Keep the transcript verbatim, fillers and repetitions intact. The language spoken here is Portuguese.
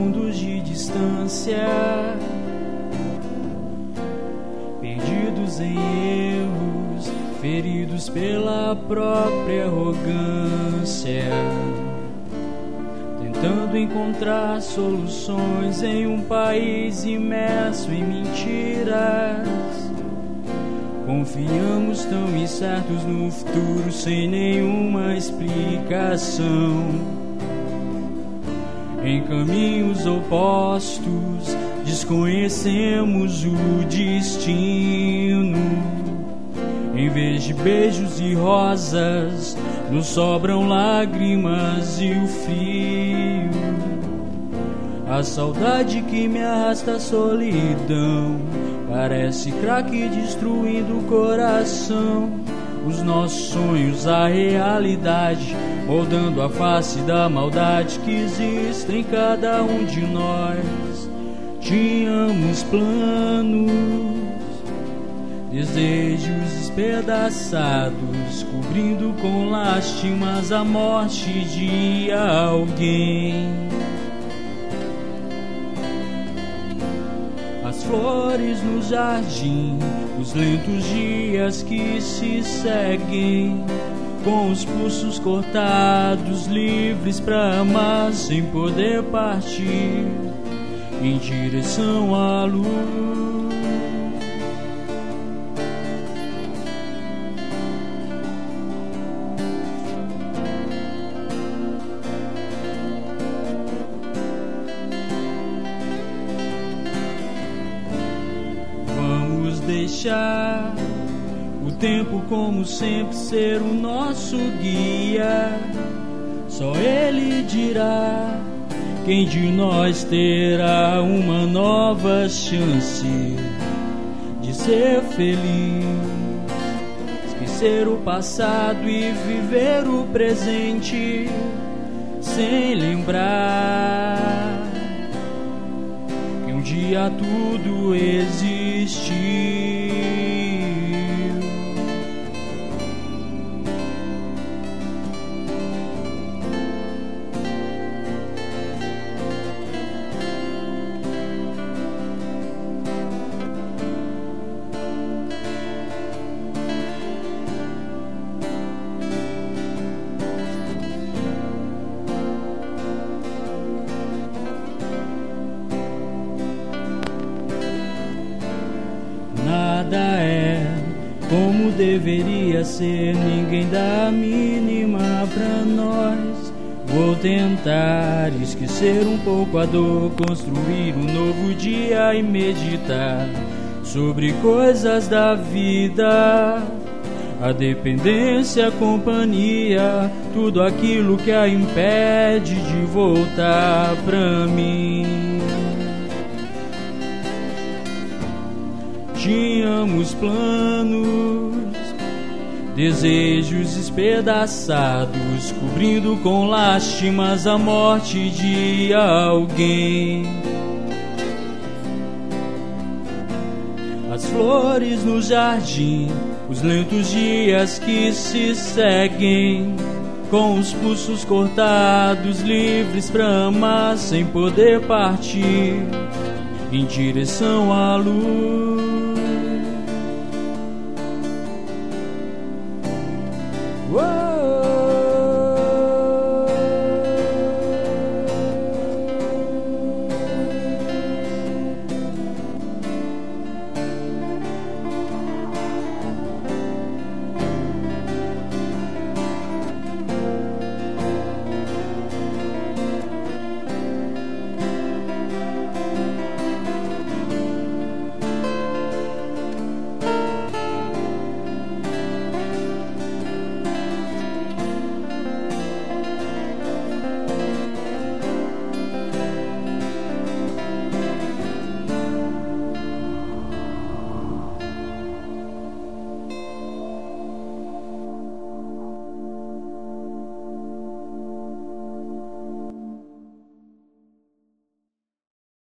mundos de distância, perdidos em erros, feridos pela própria arrogância, tentando encontrar soluções em um país imerso em mentiras. Confiamos tão incertos no futuro sem nenhuma explicação. Em caminhos opostos desconhecemos o destino. Em vez de beijos e rosas nos sobram lágrimas e o frio. A saudade que me arrasta à solidão parece craque destruindo o coração. Os nossos sonhos, a realidade, moldando a face da maldade que existe em cada um de nós. Tínhamos planos, desejos espedaçados, cobrindo com lástimas a morte de alguém. As flores no jardim, os lentos dias que se seguem, com os pulsos cortados, livres pra amar sem poder partir em direção à luz. Deixar o tempo como sempre ser o nosso guia. Só ele dirá quem de nós terá uma nova chance de ser feliz. Esquecer o passado e viver o presente sem lembrar que um dia tudo existiu. Nada é como deveria ser, ninguém dá a mínima pra nós. Vou tentar esquecer um pouco a dor, construir um novo dia e meditar sobre coisas da vida. A dependência, a companhia, tudo aquilo que a impede de voltar pra mim. Tínhamos planos, desejos espedaçados, cobrindo com lástimas a morte de alguém. As flores no jardim, os lentos dias que se seguem, com os pulsos cortados, livres pra amar sem poder partir em direção à luz. Whoa!